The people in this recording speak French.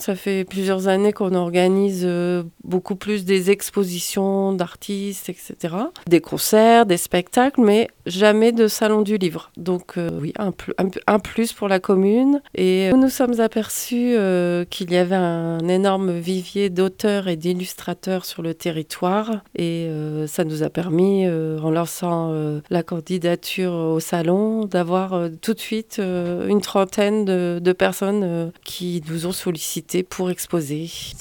Ça fait plusieurs années qu'on organise beaucoup plus des expositions d'artistes, etc. Des concerts, des spectacles, mais jamais de salon du livre. Donc oui, un plus pour la commune. Et nous nous sommes aperçus qu'il y avait un énorme vivier d'auteurs et d'illustrateurs sur le territoire. Et ça nous a permis, en lançant la candidature au salon, d'avoir tout de suite une trentaine de personnes qui nous ont sollicité pour exposer.